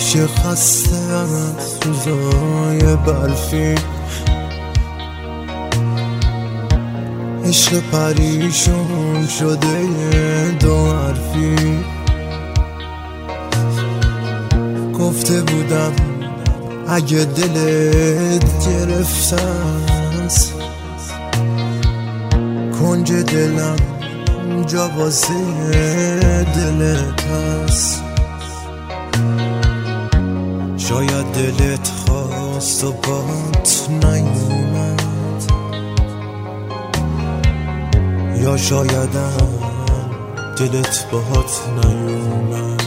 همیشه خسته از روزای برفی، عشق پریشون شده دو حرفی. گفته بودم اگه دلت گرفتن کنج دلم جا واسه دلت هست. شاید دلت خواست و بات نیومد، یا شایدم دلت باهات نیومد.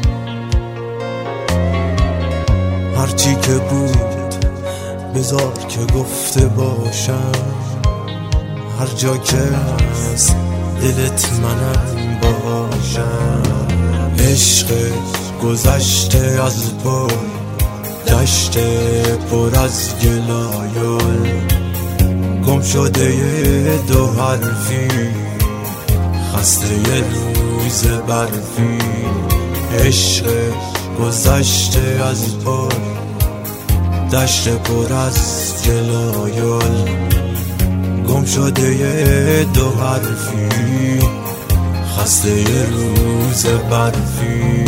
هرچی که بود بذار که گفته باشم، هر جا که از دلت منم باشم. عشق گذشته از پل دشت پر از گلایل، گم شده دو حرفی، خسته یه روز برفی. عشق گذشته از پل دشت پر از گلایل، گم شده یه دو حرفی، خسته یه روز برفی.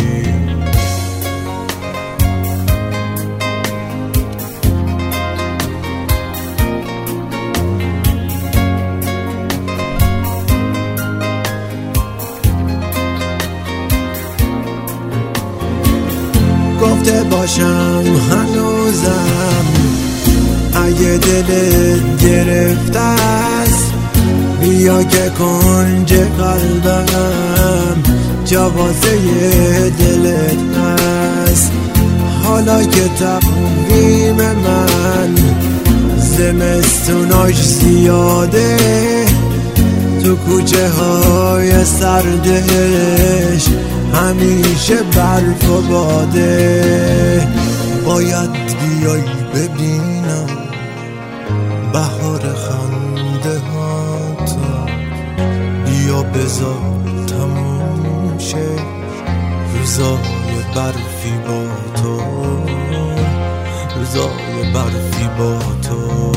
گفته باشم هنوزم اگه دلت گرفته است، بیا که کنج قلبم جا واسه دلت هست. حالا که تقویم من زمستوناش زیاده، تو کوچه های سردش همیشه برف و باده. باید بیای ببینم بهار خنده هاتو، بیا بذار تموم شه روزای برفی با تو، روزای برفی با تو.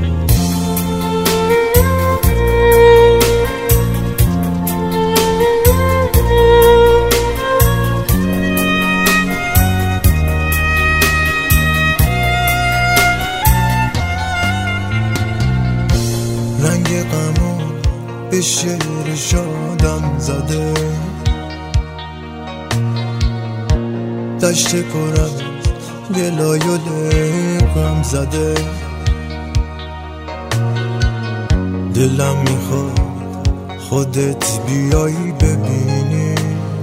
رنگ غمو به شعر شادم زده، دشت پر از گلایل غم زده. دلم میخواد خودت بیایی ببینی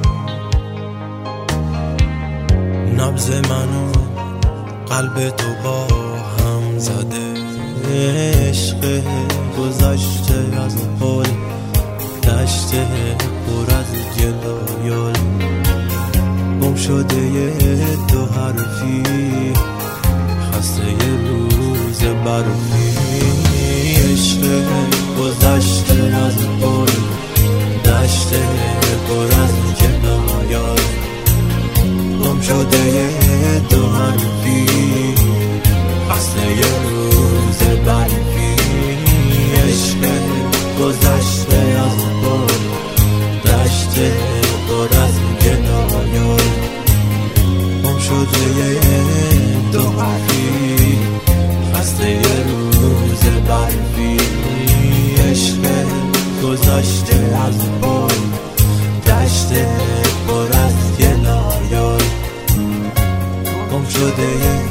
نبض منو قلب تو با هم زده. عشق گذشته از پل دشت پر از گلایل، گم شده یه دو حرفی، خسته یه روز برفی. عشق گذشته از پل دشت پر از گلایل، گم شده یه دو حرفی، خسته یه روز برفی. عشق گذشته از پل دشت پر از گلایل، گم شده یه دو حرفی، خسته یه روز برفی. عشق گذشته از پل دشت پر از گلایل، گم شده